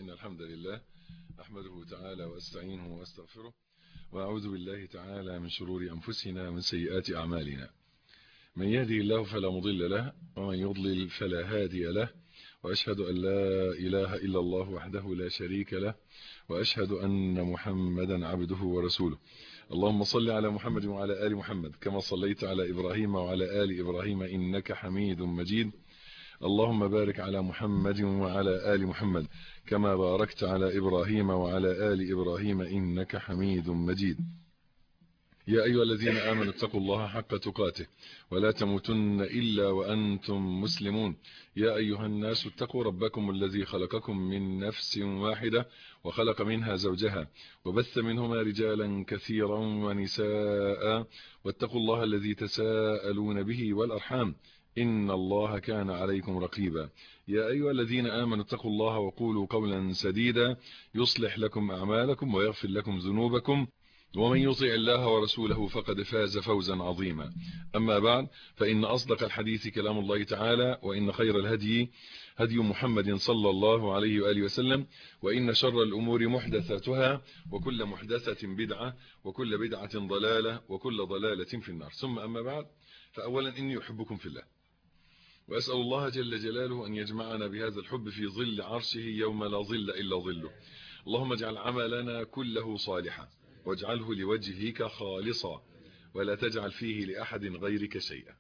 إن الحمد لله أحمده تعالى وأستعينه وأستغفره وأعوذ بالله تعالى من شرور أنفسنا ومن سيئات أعمالنا. من يهدي الله فلا مضل له ومن يضلل فلا هادي له، وأشهد أن لا إله إلا الله وحده لا شريك له، وأشهد أن محمدا عبده ورسوله. اللهم صل على محمد وعلى آل محمد كما صليت على إبراهيم وعلى آل إبراهيم إنك حميد مجيد. اللهم بارك على محمد وعلى آل محمد كما باركت على إبراهيم وعلى آل إبراهيم إنك حميد مجيد. يا أيها الذين آمنوا اتقوا الله حق تقاته ولا تموتن إلا وأنتم مسلمون. يا أيها الناس اتقوا ربكم الذي خلقكم من نفس واحدة وخلق منها زوجها وبث منهما رجالا كثيرا ونساء، واتقوا الله الذي تساءلون به والأرحام إن الله كان عليكم رقيبا. يا أيها الذين آمنوا اتقوا الله وقولوا قولا سديدا يصلح لكم أعمالكم ويغفر لكم ذنوبكم، ومن يطع الله ورسوله فقد فاز فوزا عظيما. أما بعد، فإن أصدق الحديث كلام الله تعالى، وإن خير الهدي هدي محمد صلى الله عليه وآله وسلم، وإن شر الأمور محدثاتها، وكل محدثة بدعة، وكل بدعة ضلالة، وكل ضلالة في النار. ثم أما بعد، فأولا إني أحبكم في الله، وأسأل الله جل جلاله أن يجمعنا بهذا الحب في ظل عرشه يوم لا ظل إلا ظله. اللهم اجعل عملنا كله صالحا واجعله لوجهك خالصا ولا تجعل فيه لأحد غيرك شيئا.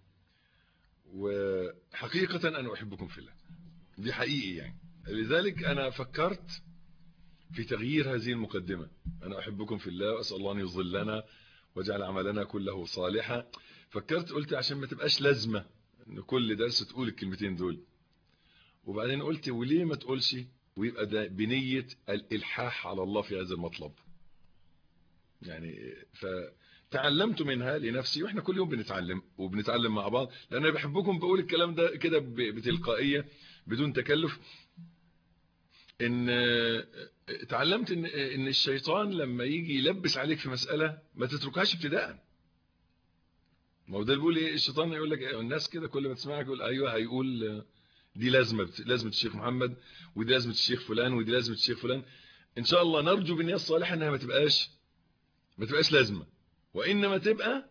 وحقيقة أنا أحبكم في الله، دي حقيقي يعني. لذلك أنا فكرت في تغيير هذه المقدمة، أنا أحبكم في الله وأسأل الله أن يظلنا واجعل عملنا كله صالحا. فكرت قلت عشان ما تبقاش لازمة ان كل درس تقول الكلمتين دول، وبعدين قلت وليه ما تقولش ويبقى ده بنية الإلحاح على الله في هذا المطلب يعني. فتعلمت منها لنفسي، واحنا كل يوم بنتعلم مع بعض، لأن انا بحبكم بقول الكلام ده كده بتلقائية بدون تكلف. ان تعلمت ان الشيطان لما يجي يلبس عليك في مسألة ما تتركهاش ابتداء. ما هو ده بيقول ايه الشيطان، يقول لك الناس كده كل ما تسمعك يقول ايوه، هيقول دي لازمه الشيخ محمد، ودي لازمه الشيخ فلان، ودي لازمه الشيخ فلان. ان شاء الله نرجو بالنية الصالحه انها ما تبقاش لازمه، وانما تبقى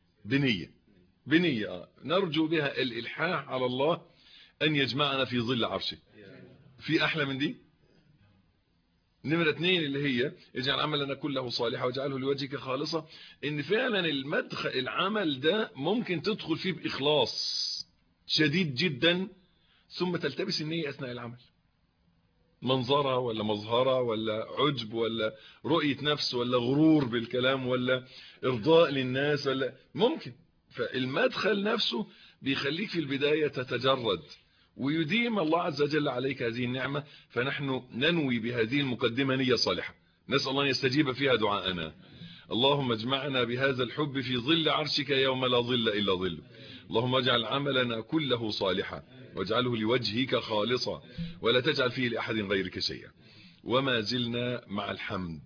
بنيه نرجو بها الالحاح على الله ان يجمعنا في ظل عرشه. في احلى من دي؟ نمرة 2 اللي هي اجعل عملنا كله صالحا واجعله لوجهك خالصا، ان فعلا المدخل العمل ده ممكن تدخل فيه بإخلاص شديد جدا، ثم تلتبس النية اثناء العمل، منظرة ولا مظهرة ولا عجب ولا رؤية نفس ولا غرور بالكلام ولا ارضاء للناس ولا ممكن. فالمدخل نفسه بيخليك في البداية تتجرد، ويديم الله عز وجل عليك هذه النعمة. فنحن ننوي بهذه المقدمة نية صالحة، نسأل الله أن يستجيب فيها دعاءنا. اللهم اجمعنا بهذا الحب في ظل عرشك يوم لا ظل إلا ظله. اللهم اجعل عملنا كله صالحا واجعله لوجهك خالصا ولا تجعل فيه لأحد غيرك شيئا. وما زلنا مع الحمد،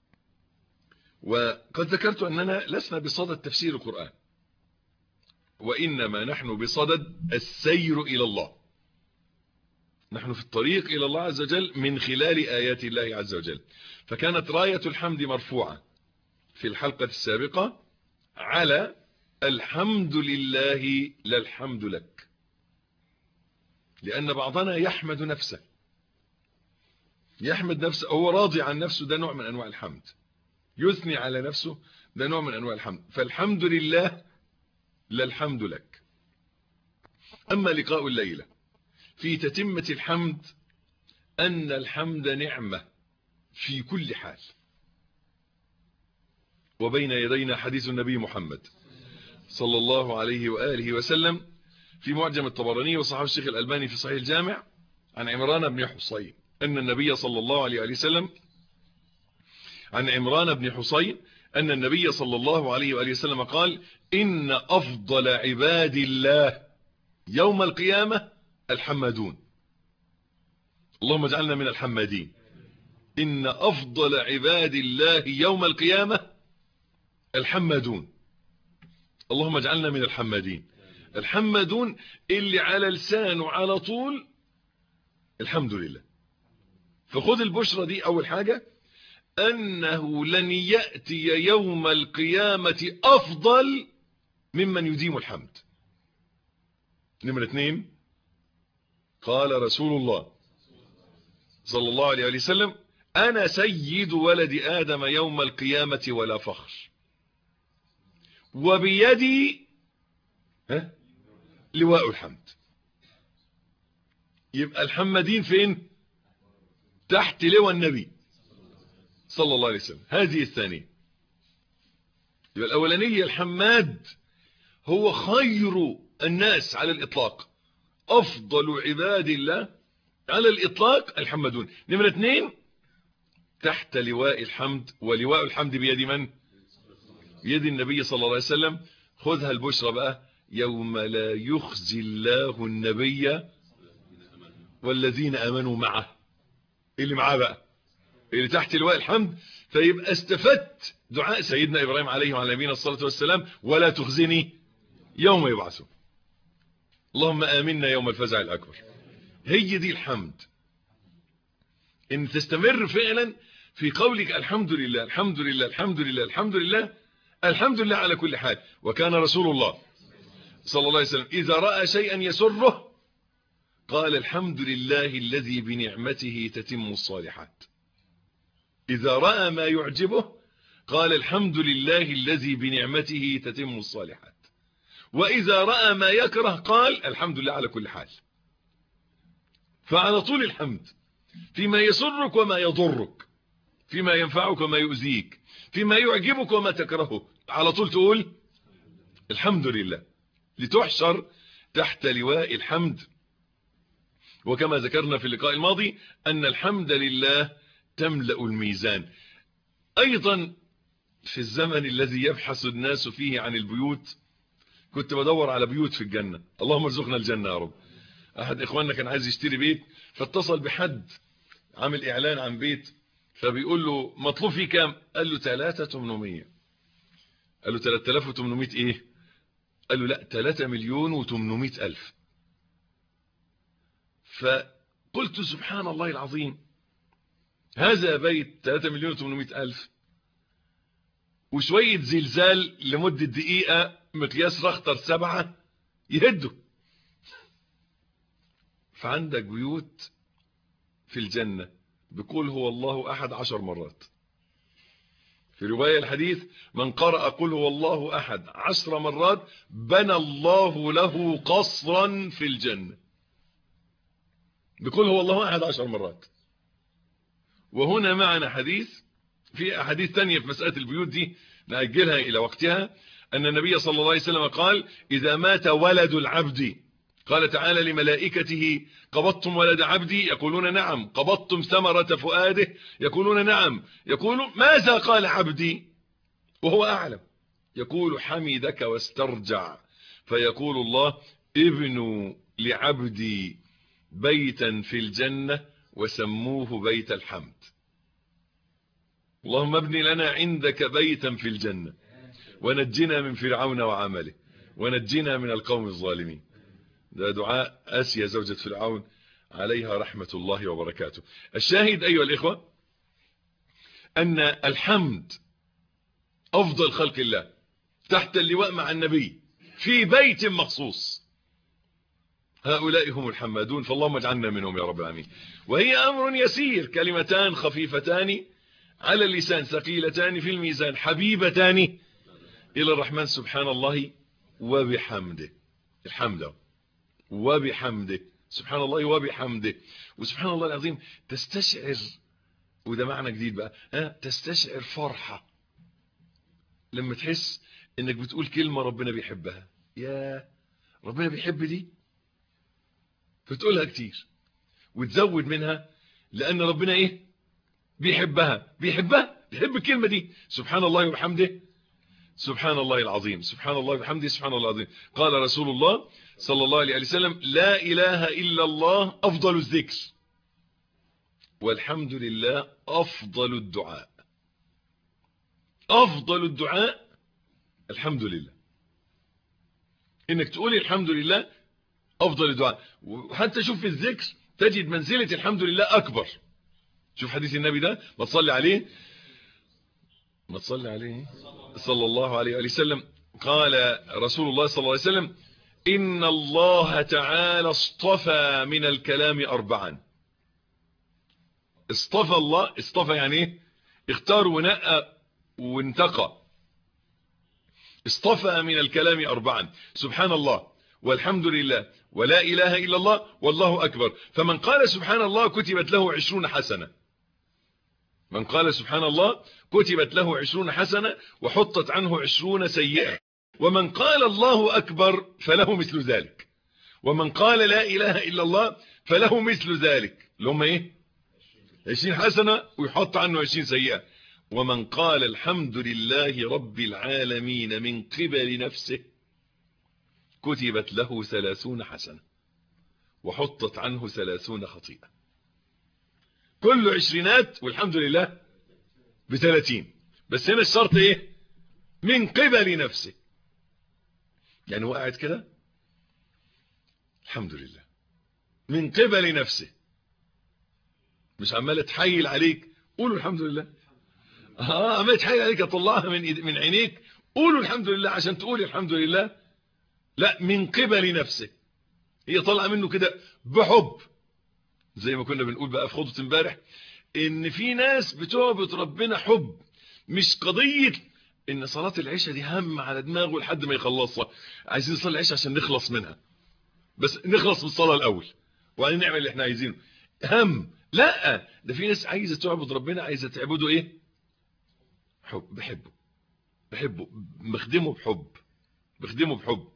وقد ذكرت أننا لسنا بصدد تفسير القرآن، وإنما نحن بصدد السير إلى الله. نحن في الطريق إلى الله عز وجل من خلال آيات الله عز وجل. فكانت راية الحمد مرفوعة في الحلقة السابقة على الحمد لله لا الحمد لك، لأن بعضنا يحمد نفسه، هو راضي عن نفسه، ده نوع من أنواع الحمد. يثني على نفسه، ده نوع من أنواع الحمد. فالحمد لله لا الحمد لك. أما لقاء الليلة في تتمة الحمد، أن الحمد نعمة في كل حال. وبين يدينا حديث النبي محمد صلى الله عليه وآله وسلم في معجم الطبراني وصححه الشيخ الألباني في صحيح الجامع عن عمران بن حصين أن النبي صلى الله عليه وآله وسلم قال: إن أفضل عباد الله يوم القيامة الحمادون. اللهم اجعلنا من الحمادين. إن أفضل عباد الله يوم القيامة الحمادون. اللهم اجعلنا من الحمادين. الحمادون اللي على لسانه على طول الحمد لله، فخذ البشرى دي أول حاجة، أنه لن يأتي يوم القيامة أفضل ممن يديم الحمد. نمرة 2، قال رسول الله صلى الله عليه وسلم: أنا سيد ولد آدم يوم القيامة ولا فخر، وبيدي لواء الحمد. يبقى الحمدين فين؟ تحت لواء النبي صلى الله عليه وسلم. هذه الثانية. يبقى الأولانية الحماد هو خير الناس على الإطلاق، أفضل عباد الله على الإطلاق الحمدون. نمرة 2، تحت لواء الحمد، ولواء الحمد بيد من؟ بيد النبي صلى الله عليه وسلم. خذها البشرى بقى: يوم لا يخزي الله النبي والذين آمنوا معه. اللي معاه بقى اللي تحت لواء الحمد. فيبقى استفدت دعاء سيدنا إبراهيم عليه وعلى نبينا الصلاة والسلام: ولا تخزني يوم يبعثون. اللهم آمنا يوم الفزع الأكبر. هي دي الحمد، ان تستمر فعلا في قولك الحمد لله الحمد لله الحمد لله الحمد لله الحمد لله على كل حال. وكان رسول الله صلى الله عليه وسلم إذا رأى شيئا يسره قال: الحمد لله الذي بنعمته تتم الصالحات. إذا رأى ما يعجبه قال: الحمد لله الذي بنعمته تتم الصالحات. وإذا رأى ما يكره قال: الحمد لله على كل حال. فعلى طول الحمد فيما يسرك وما يضرك، فيما ينفعك وما يؤذيك، فيما يعجبك وما تكرهه، على طول تقول الحمد لله، لتحشر تحت لواء الحمد. وكما ذكرنا في اللقاء الماضي أن الحمد لله تملأ الميزان. أيضا في الزمن الذي يبحث الناس فيه عن البيوت، كنت بدور على بيوت في الجنة. اللهم ارزقنا الجنة يا رب. أحد إخواننا كان عايز يشتري بيت، فاتصل بحد عامل إعلان عن بيت، فبيقول له: مطلوب فيه كام؟ قال له 3800. قال له 3800 إيه؟ قال له: لا، 3,800,000. فقلت سبحان الله العظيم، هذا بيت 3,800,000 وشوية زلزال لمدة دقيقة مقياس رختر 7 يهده. فعندك بيوت في الجنة بقول هو الله أحد 10 مرات. في رواية الحديث: من قرأ قل هو الله أحد 10 مرات بنى الله له قصرا في الجنة. بقول هو الله أحد 10 مرات. وهنا معنا حديث، في أحاديث تانية في مسألة البيوت دي نأجلها إلى وقتها، أن النبي صلى الله عليه وسلم قال: إذا مات ولد العبد، قال تعالى لملائكته: قبضتم ولد عبدي؟ يقولون نعم. قبضتم ثمرة فؤاده؟ يقولون نعم. يقول: ماذا قال عبدي؟ وهو أعلم. يقول: حمدك واسترجع. فيقول الله: ابنوا لعبدي بيتا في الجنة وسموه بيت الحمد. اللهم ابن لنا عندك بيتا في الجنة ونجنا من فرعون وعمله ونجنا من القوم الظالمين. ده دعاء آسيا زوجة فرعون عليها رحمة الله وبركاته. الشاهد أيها الإخوة أن الحمد أفضل خلق الله تحت اللواء مع النبي في بيت مخصوص. هؤلاء هم الحمادون، فاللهم اجعلنا منهم يا رب العالمين. وهي أمر يسير، كلمتان خفيفتان على اللسان ثقيلتان في الميزان حبيبتان إلى الرحمن سبحان الله وبحمده. الحمد وبحمده، سبحان الله وبحمده. وسبحان الله العظيم تستشعر، وده معنى جديد بقى، تستشعر فرحة لما تحس انك بتقول كلمة ربنا بيحبها. يا ربنا بيحب دي، فتقولها كتير وتزود منها، لان ربنا ايه؟ بيحبها. بيحب الكلمة دي. سبحان الله وبحمده سبحان الله العظيم، سبحان الله وبحمده سبحان الله العظيم. قال رسول الله صلى الله عليه وسلم: لا إله إلا الله أفضل الذكر، والحمد لله أفضل الدعاء. أفضل الدعاء الحمد لله. إنك تقولي الحمد لله أفضل الدعاء. وحتى شوف في الذكر تجد منزلة الحمد لله أكبر. شوف حديث النبي ده، ما تصلي عليه صلى الله عليه وسلم. قال رسول الله صلى الله عليه وسلم: إن الله تعالى اصطفى من الكلام 4. اصطفى الله، اصطفى يعني ايه؟ اختار ونقى وانتقى. اصطفى من الكلام 4: سبحان الله والحمد لله ولا إله إلا الله والله أكبر. فمن قال سبحان الله كتبت له 20 حسنة. من قال سبحان الله كتبت له 20 حسنة وحطت عنه 20 سيئة. ومن قال الله أكبر فله مثل ذلك. ومن قال لا إله إلا الله فله مثل ذلك، اللي هم ايه؟ 20 حسنة ويحط عنه 20 سيئة. ومن قال الحمد لله رب العالمين من قبل نفسه كتبت له 30 حسنة وحطت عنه 30 خطيئة. كله 20 والحمد لله ب30. بس هنا الشرط ايه؟ من قبل نفسه. يعني هو قاعد كده الحمد لله من قبل نفسه، مش عمال تحيل عليك قولوا الحمد لله. عمال تحيل عليك اطلعها من عينيك قولوا الحمد لله عشان تقول الحمد لله. لا، من قبل نفسه، هي طالعه منه كده بحب. زي ما كنا بنقول بقى في خطبه امبارح ان في ناس بتعبد ربنا حب، مش قضيه ان صلاه العشاء دي هم على دماغه لحد ما يخلصها. عايزين نصلي العشاء عشان نخلص منها، بس نخلص من الصلاه الاول وبعدين نعمل اللي احنا عايزينه. هم لا، ده في ناس عايزه تعبد ربنا، عايزه تعبده ايه؟ حب. بحبه بخدمه بحب.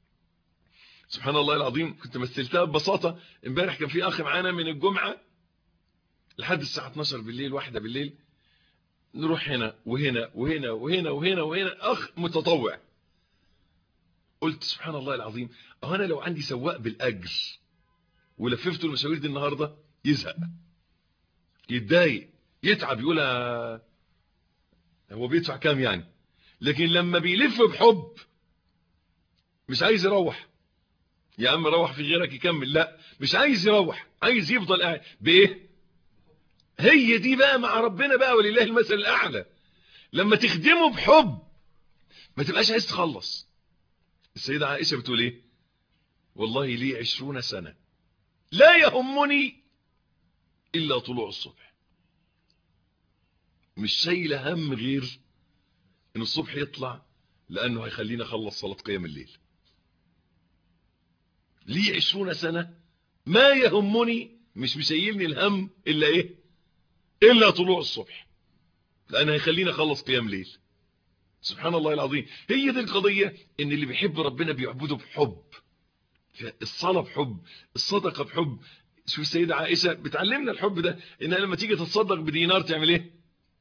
سبحان الله العظيم. كنت مثلتها ببساطه امبارح. كان في اخ معانا من الجمعه لحد الساعه 12 بالليل 1 بالليل نروح هنا وهنا وهنا وهنا وهنا وهنا، اخ متطوع. قلت سبحان الله العظيم، انا لو عندي سواق بالاجر ولففته المشاوير دي النهارده يزهق، يتضايق، يتعب، يقول هو بيدفع كام يعني. لكن لما بيلف بحب مش عايز يروح. يا عم روح في غيرك يكمل، لا مش عايز يروح، عايز يفضل قاعد. بايه؟ هي دي بقى مع ربنا بقى ولله المثل الاعلى. لما تخدمه بحب ما تبقاش عايز تخلص. السيدة عائشة بتقول ايه؟ والله لي 20 سنة لا يهمني الا طلوع الصبح. مش شايله هم غير ان الصبح يطلع، لانه هيخليني اخلص صلاة قيام الليل. لي 20 سنة ما يهمني، مش مشايلني الهم الا ايه؟ الا طلوع الصبح، لانه هيخليني اخلص قيام ليل. سبحان الله العظيم. هي دي القضية، ان اللي بيحب ربنا بيعبده بحب. الصلاة بحب، الصدقة بحب. شوف السيدة عائشة بتعلمنا الحب ده، انها لما تيجي تتصدق بدينار تعمل ايه؟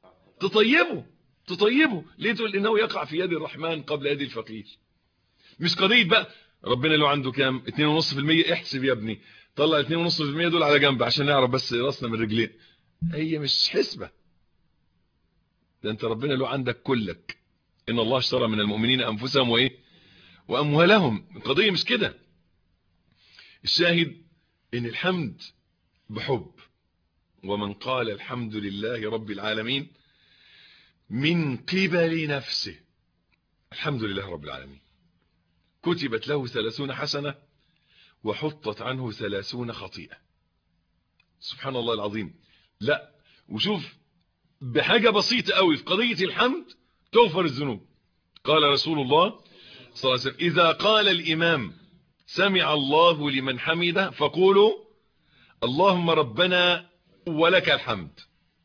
تطيبه. ليه؟ تقول انه يقع في يد الرحمن قبل يد الفقير. مش قضية بقى ربنا لو عنده كام 2.5%، احسب يا ابني، طلع 2.5% دول على جنب عشان نعرف بس راسنا من رجلين. هي مش حسبة. ده انت ربنا لو عندك كلك. ان الله اشترى من المؤمنين انفسهم وايه؟ واموالهم. القضية مش كده. الشاهد ان الحمد بحب. ومن قال الحمد لله رب العالمين من قبل نفسه، الحمد لله رب العالمين، كتبت له 30 حسنة وحطت عنه 30 خطيئة. سبحان الله العظيم. لا، وشوف بحاجة بسيطة قوي في قضية الحمد تغفر الذنوب. قال رسول الله صلى الله عليه وسلم: إذا قال الإمام سمع الله لمن حمده فقولوا اللهم ربنا ولك الحمد.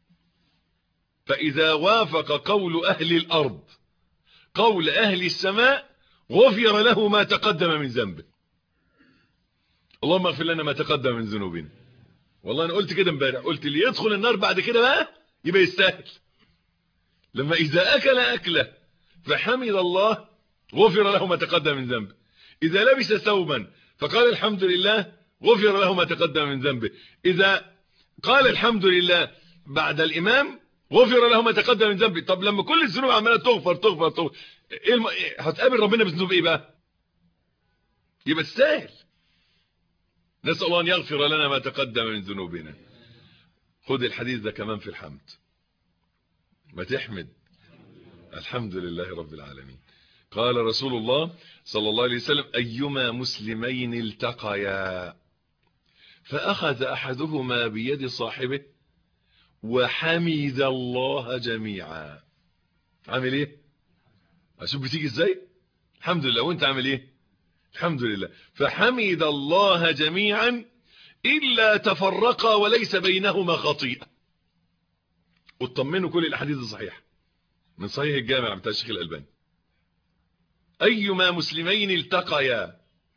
فإذا وافق قول أهل الأرض قول أهل السماء غفر له ما تقدم من ذنبه. اللهم اغفر لنا ما تقدم من ذنوبنا. والله أنا قلت كده امبارح، قلت اللي يدخل النار بعد كده بقى يبقى يستاهل. لما إذا أكل أكله فحمد الله غفر له ما تقدم من ذنبه. إذا لبس ثوبا فقال الحمد لله غفر له ما تقدم من ذنبه. إذا قال الحمد لله بعد الإمام غفر له ما تقدم من ذنبه. طب لما كل الذنوب عماله تغفر هتقابل ربنا بذنوب ايه بقى؟ يبقى تستاهل. نسأل الله ان يغفر لنا ما تقدم من ذنوبنا. خد الحديث ده كمان في الحمد، ما تحمد الحمد لله رب العالمين. قال رسول الله صلى الله عليه وسلم: أيما مسلمين التقيا فأخذ أحدهما بيد صاحبه وحمد الله جميعا. عامل ايه؟ اشوف بتيجي ازاي؟ الحمد لله. وانت عامل ايه؟ الحمد لله. فحمد الله جميعا إلا تفرقا وليس بينهما خطيئة. واطمنوا كل الأحاديث الصحيحة من صحيح الجامع بتاع الشيخ الألباني. أيما مسلمين التقيا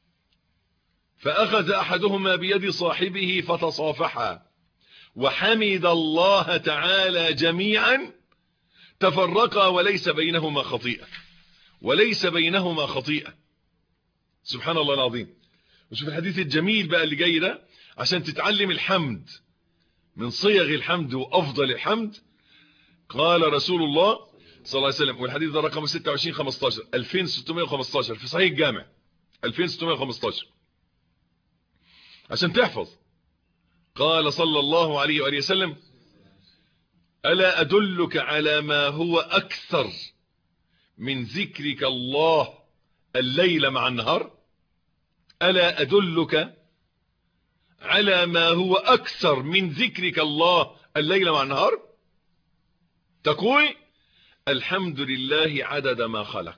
فأخذ أحدهما بيد صاحبه فتصافحا وحمد الله تعالى جميعا تفرقا وليس بينهما خطيئة. وليس بينهما خطيئة. سبحان الله العظيم. وشوف الحديث الجميل بقى اللي جاي ده عشان تتعلم الحمد من صيغ الحمد وأفضل الحمد. قال رسول الله صلى الله عليه وسلم، والحديث ده رقم 2615 2615 في صحيح الجامع 2615 عشان تحفظ. قال صلى الله عليه وآله وسلم: ألا أدلك على ما هو أكثر من ذكرك الله الليل مع النهار؟ ألا أدلك على ما هو أكثر من ذكرك الله الليل مع النهار؟ تقول: الحمد لله عدد ما خلق،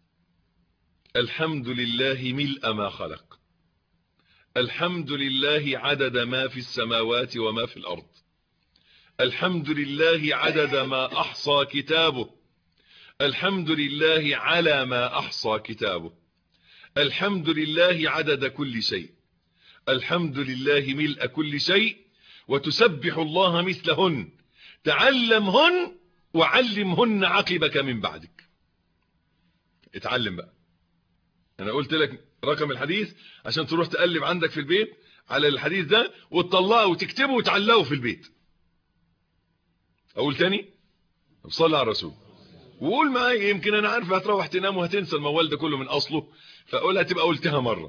الحمد لله ملء ما خلق، الحمد لله عدد ما في السماوات وما في الأرض، الحمد لله عدد ما أحصى كتابه، الحمد لله على ما أحصى كتابه، الحمد لله عدد كل شيء، الحمد لله ملء كل شيء، وتسبح الله مثلهن، تعلمهن وعلمهن عقبك من بعدك. اتعلم بقى. انا قلت لك رقم الحديث عشان تروح تقلب عندك في البيت على الحديث ده وتطلعه وتكتبه وتعلقه في البيت. اقول تاني؟ صلى على الرسول وقول معايا، يمكن انا عارف هتروح تنام وهتنسى الموال ده كله من اصله، فاقولها تبقى قلتها مرة.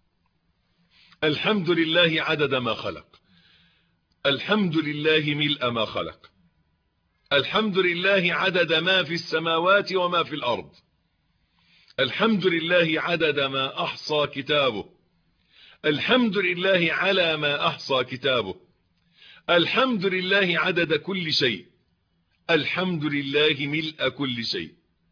الحمد لله عدد ما خلق، الحمد لله ملء ما خلق، الحمد لله عدد ما في السماوات وما في الأرض، الحمد لله عدد ما أحصى كتابه، الحمد لله على ما أحصى كتابه، الحمد لله عدد كل شيء، الحمد لله ملء كل شيء.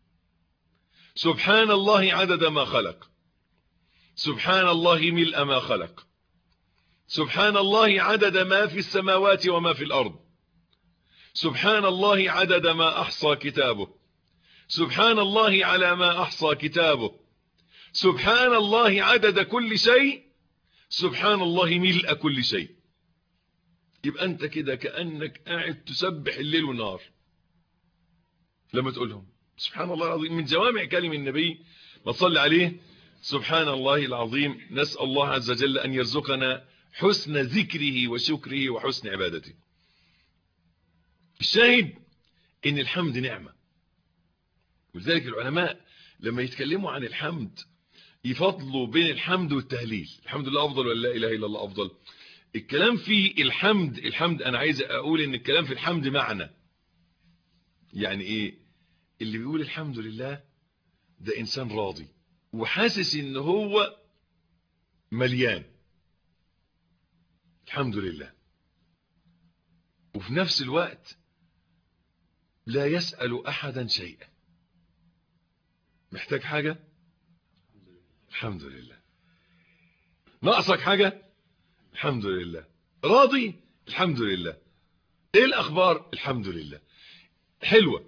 سبحان الله عدد ما خلق، سبحان الله ملء ما خلق، سبحان الله عدد ما في السماوات وما في الأرض، سبحان الله عدد ما أحصى كتابه، سبحان الله على ما أحصى كتابه، سبحان الله عدد كل شيء، سبحان الله ملء كل شيء. يبقى أنت كده كأنك قاعد تسبح الليل والنهار لما تقولهم. سبحان الله العظيم من جوامع كلم النبي ما تصلي عليه. سبحان الله العظيم. نسأل الله عز وجل أن يرزقنا حسن ذكره وشكره وحسن عبادته. الشاهد إن الحمد نعمة، ولذلك العلماء لما يتكلموا عن الحمد يفضلوا بين الحمد والتهليل. الحمد لله أفضل ولا لا إله إلا الله أفضل؟ الكلام في الحمد أنا عايز أقول إن الكلام في الحمد معنى. يعني إيه؟ اللي بيقول الحمد لله ده إنسان راضي وحاسس إن هو مليان الحمد لله، وفي نفس الوقت لا يسأل أحدا شيئا. محتاج حاجة؟ الحمد لله. ناقصك حاجة؟ الحمد لله. راضي؟ الحمد لله. ايه الأخبار؟ الحمد لله. حلوة.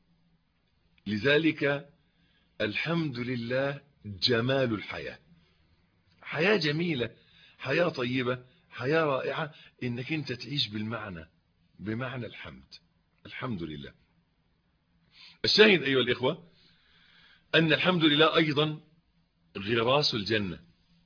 لذلك الحمد لله جمال الحياة. حياة جميلة، حياة طيبة، حياة رائعة، انك انت تعيش بمعنى الحمد. الحمد لله. الشاهد أيها الإخوة أن الحمد لله أيضا غراس الجنة.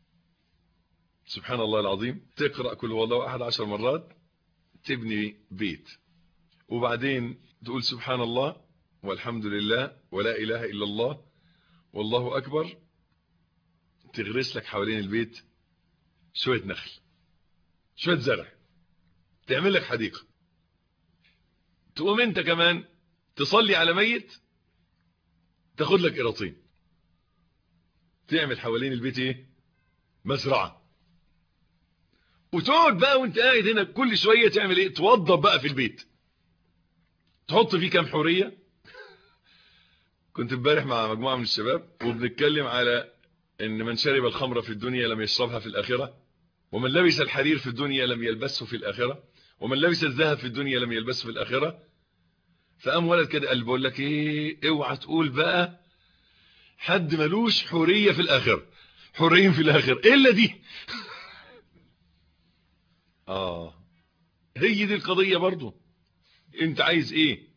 سبحان الله العظيم. تقرأ كل والله أحد 10 مرات تبني بيت، وبعدين تقول سبحان الله والحمد لله ولا إله إلا الله والله أكبر، تغرس لك حوالين البيت شوية نخل، شوية زرع، تعمل لك حديقة. تقوم انت كمان تصلي على ميت، تاخد لك قراطين، تعمل حوالين البيت ايه؟ مزرعة. وتقعد بقى وانت قاعد هنا كل شوية تعمل ايه؟ توضب بقى في البيت، تحط فيه كام حورية. كنت امبارح مع مجموعة من الشباب وبنتكلم على ان من شرب الخمر في الدنيا لم يشربها في الآخرة، ومن لبس الحرير في الدنيا لم يلبسه في الآخرة، ومن لبس الذهب في الدنيا لم يلبسه في الآخرة. فقام ولد كده قال بقول لك ايه، اوعى تقول بقى حد ملوش حورية في الآخرة، حوريين في الآخرة الا دي. هي دي القضية برضو. انت عايز ايه؟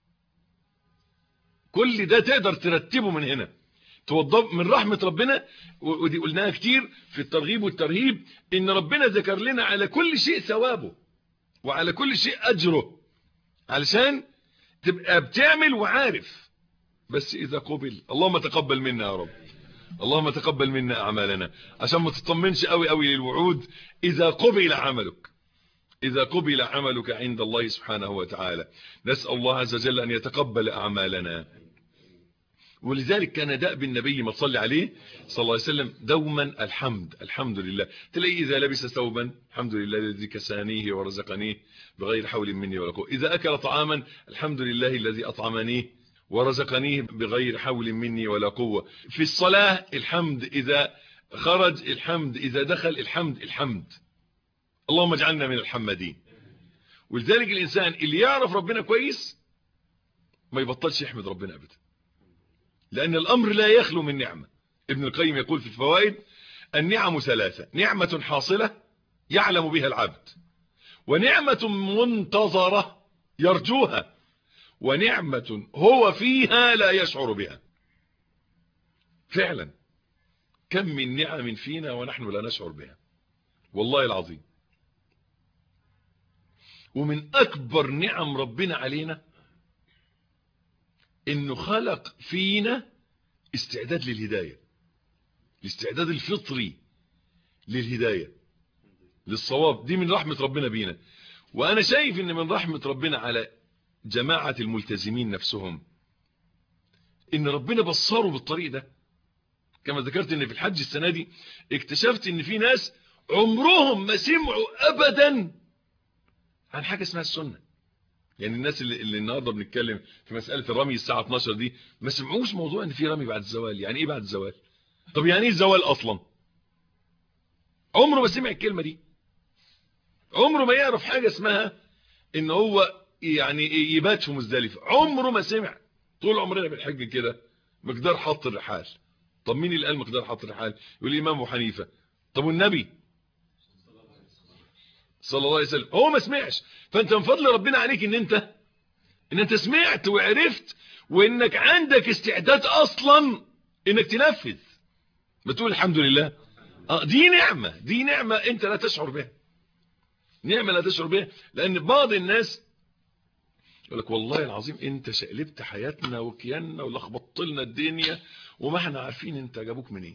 كل ده تقدر ترتبه من هنا، توضب من رحمة ربنا. ودي قلناها كتير في الترغيب والترهيب، ان ربنا ذكر لنا على كل شيء ثوابه وعلى كل شيء اجره، علشان تبقى بتعمل وعارف. بس اذا قبل، اللهم تقبل منا يا رب، اللهم تقبل منا اعمالنا، عشان ما تطمنش قوي للوعود. اذا قبل عملك، إذا قبل عملك عند الله سبحانه وتعالى. نسأل الله عز وجل أن يتقبل أعمالنا. ولذلك كان دأب النبي ما تصلي عليه صلى الله عليه وسلم دوما الحمد لله. تلاقي إذا لبس ثوبا الحمد لله الذي كسانيه ورزقنيه بغير حول مني ولا قوة. إذا أكل طعاما الحمد لله الذي أطعمنيه ورزقنيه بغير حول مني ولا قوة. في الصلاة الحمد، إذا خرج الحمد، إذا دخل الحمد. اللهم اجعلنا من الحمدين. ولذلك الإنسان اللي يعرف ربنا كويس ما يبطلش يحمد ربنا أبدا، لأن الأمر لا يخلو من نعمة. ابن القيم يقول في الفوائد: النعم ثلاثة: نعمة حاصلة يعلم بها العبد، ونعمة منتظرة يرجوها، ونعمة هو فيها لا يشعر بها. فعلا كم من نعم فينا ونحن لا نشعر بها، والله العظيم. ومن أكبر نعم ربنا علينا إنه خلق فينا استعداد للهداية، الاستعداد الفطري للهداية للصواب. دي من رحمة ربنا بينا. وأنا شايف إن من رحمة ربنا على جماعة الملتزمين نفسهم إن ربنا بصروا بالطريق ده. كما ذكرت إن في الحج السنة دي اكتشفت إن في ناس عمرهم ما سمعوا أبدا عن حاجة اسمها السنة. يعني الناس اللي النهارده بنتكلم في مسألة الرمي الساعة 12 دي ما سمعوش موضوع إن في رمي بعد الزوال. يعني إيه بعد الزوال؟ طب يعني إيه الزوال أصلا؟ عمره ما سمع الكلمة دي، عمره ما يعرف حاجة اسمها إن هو يعني يبات في مزدلفة، عمره ما سمع. طول عمرنا بنحج كده مقدار حط الرحال. طب مين اللي قال مقدار حط الرحال؟ يقول الإمام أبو حنيفة. طب والنبي صلى الله عليه وسلم هو ما سمعش. فأنت من فضل ربنا عليك إن أنت سمعت وعرفت، وإنك عندك استعداد أصلا إنك تنفذ، بتقول الحمد لله. دي نعمة أنت لا تشعر بها، نعمة لا تشعر بها. لأن بعض الناس يقول لك والله العظيم أنت شقلبت حياتنا وكياننا ولخبطت لنا الدنيا وما احنا عارفين أنت جابوك منين.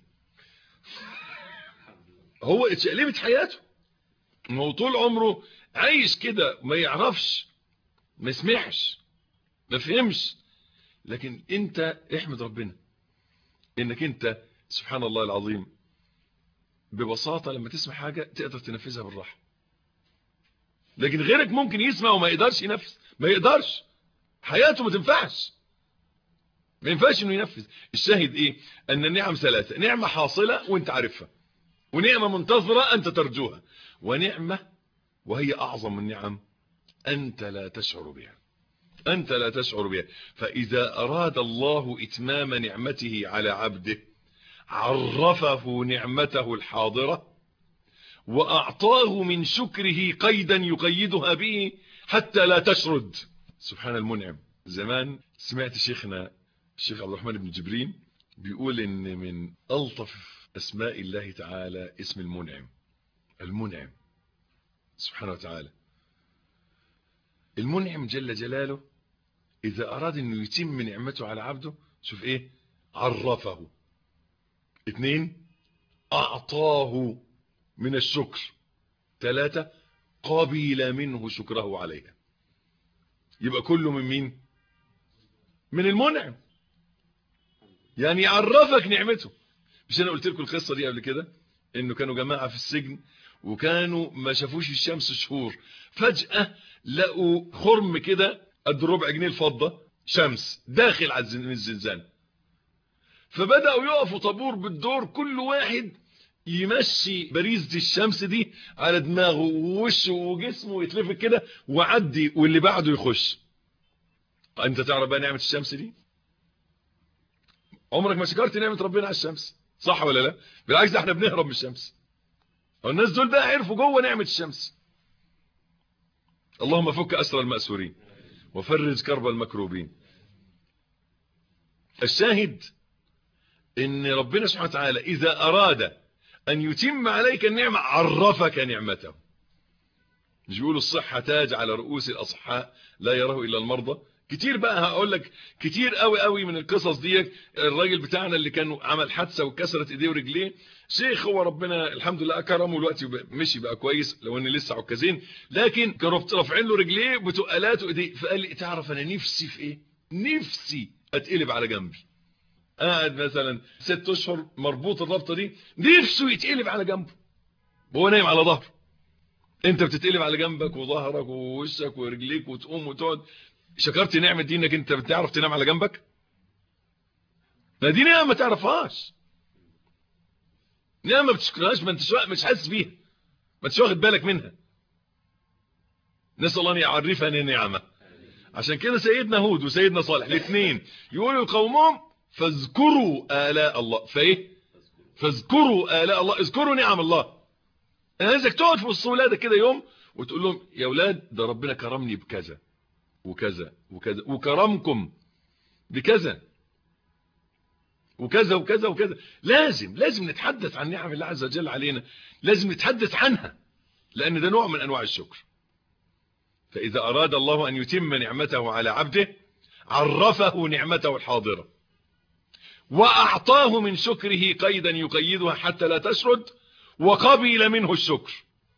هو اتشقلبت حياته، هو طول عمره عايش كده، ما يعرفش، ما يسمعش، ما فهمش. لكن أنت احمد ربنا إنك أنت سبحان الله العظيم ببساطة لما تسمع حاجة تقدر تنفذها بالراحة. لكن غيرك ممكن يسمع وما يقدرش ينفذ، ما يقدرش، حياته ما تنفعش، ما ينفعش انه ينفذ. الشاهد ايه؟ ان النعم ثلاثة: نعمة حاصلة وانت عارفها، ونعمة منتظرة انت ترجوها، ونعمة وهي اعظم النعم انت لا تشعر بها، انت لا تشعر بها. فاذا اراد الله اتمام نعمته على عبده عرفه نعمته الحاضرة وأعطاه من شكره قيدا يقيدها به حتى لا تشرد. سبحان المنعم. زمان سمعت شيخنا الشيخ عبد الرحمن بن جبرين بيقول إن من ألطف أسماء الله تعالى اسم المنعم. المنعم سبحانه وتعالى، المنعم جل جلاله إذا أراد أنه يتم نعمته على عبده، شوف إيه؟ عرفه. 2 أعطاه من الشكر. 3 قبل منه شكره عليها. يبقى كله من مين؟ من المنعم. يعني يعرفك نعمته. مش انا قلت لكم القصه دي قبل كده، انه كانوا جماعه في السجن وكانوا ما شافوش الشمس شهور، فجاه لقوا خرم كده قد ربع جنيه الفضه شمس داخل على الزنزانه، فبداوا يقفوا طابور بالدور، كل واحد يمشي باريزة الشمس دي على دماغه ووشه وجسمه ويتلفت كده وعدي، واللي بعده يخش. انت تعرف بقى نعمه الشمس دي؟ عمرك ما شكرت نعمه ربنا على الشمس، صح ولا لا؟ بالعكس احنا بنهرب من الشمس. والناس دول بقى عرفوا جوه نعمه الشمس. اللهم فك اسر المأسورين وفرج كرب المكروبين. الشاهد ان ربنا سبحانه وتعالى اذا اراد ان يتم عليك النعمه عرفك نعمته. مش بيقولوا الصحه تاج على رؤوس الاصحاء لا يراه الا المرضى؟ كتير بقى هقول لك كتير قوي قوي من القصص دي. الراجل بتاعنا اللي كان عمل حادثه وكسرت ايديه ورجليه، شيخ هو ربنا الحمد لله اكرمه دلوقتي مشي بقى كويس، لو ان لسه عكازين، لكن كانوا رافعين له رجليه بتقالات وايديه. فقال لي تعرف انا نفسي في ايه؟ نفسي اتقلب على جنبي. قاعد مثلا 6 اشهر مربوط الربطه دي، نفسه يتقلب على جنبه وهو نايم على ظهره. انت بتتقلب على جنبك وظهرك ووشك ورجليك وتقوم وتقعد. شكرت نعمه دي انك انت بتعرف تنام على جنبك؟ ما دي نعمه ما تعرفهاش، نعمه ما بتشكرهاش، ما انتش مش حاسس بيها، ما انتش واخد بالك منها. نسال الله ان يعرفنا نعمه. عشان كده سيدنا هود وسيدنا صالح الاثنين يقولوا لقومهم فاذكروا آلاء الله. فايه؟ فاذكروا آلاء الله، اذكروا نعم الله. انا عايزك تقعد في وسط ولادك كده يوم وتقول لهم يا اولاد ده ربنا كرمني بكذا وكذا وكذا، وكرمكم بكذا وكذا وكذا وكذا. لازم نتحدث عن نعم الله عز وجل علينا، لازم نتحدث عنها، لان ده نوع من انواع الشكر. فاذا اراد الله ان يتم نعمته على عبده عرفه نعمته الحاضره، واعطاه من شكره قيدا يقيدها حتى لا تشرد، وقبل منه الشكر،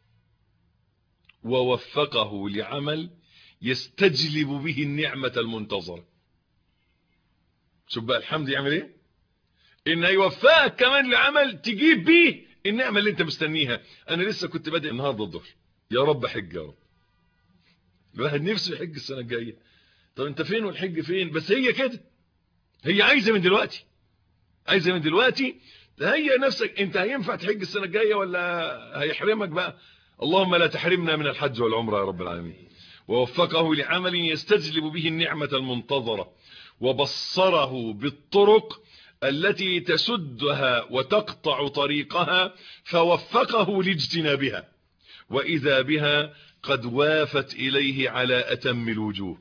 ووفقه لعمل يستجلب به النعمة المنتظرة. شوف بقى الحمد يعمل ايه؟ ان يوفقك كمان لعمل تجيب بيه النعمة اللي انت مستنيها. انا لسه كنت بادئ النهارده الظهر، يا رب حج يا رب، الواحد نفسه يحج السنة الجاية. طب انت فين والحج فين؟ بس هي كده، هي عايزة من دلوقتي، عايزة من دلوقتي. تهيئ نفسك، انت هينفع تحج السنة الجاية ولا هيحرمك بقى؟ اللهم لا تحرمنا من الحج والعمرة يا رب العالمين. ووفقه لعمل يستجلب به النعمة المنتظرة، وبصره بالطرق التي تسدها وتقطع طريقها، فوفقه لاجتنابها، وإذا بها قد وافت إليه على أتم الوجوه،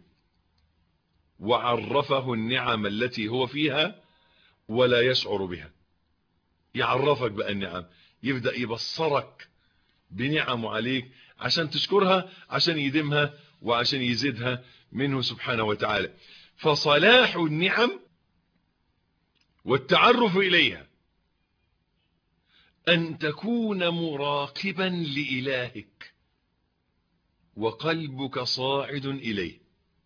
وعرفه النعم التي هو فيها ولا يشعر بها. يعرفك بقى النعم، يبدأ يبصرك بنعمه عليك عشان تشكرها، عشان يديمها وعشان يزيدها منه سبحانه وتعالى. فصلاح النعم والتعرف إليها أن تكون مراقبا لإلهك وقلبك صاعد إليه،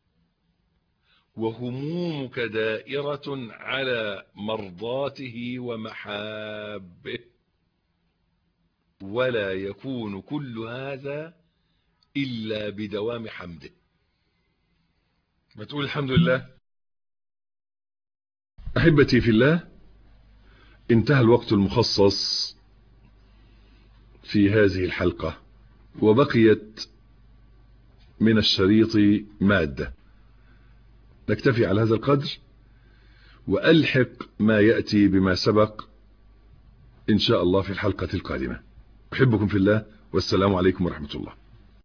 وهمومك دائرة على مرضاته ومحابه، ولا يكون كل هذا إلا بدوام حمده. ما تقول الحمد لله. أحبتي في الله، انتهى الوقت المخصص في هذه الحلقة، وبقيت من الشريط مادة. نكتفي على هذا القدر وألحق ما يأتي بما سبق إن شاء الله في الحلقة القادمة. أحبكم في الله، والسلام عليكم ورحمة الله.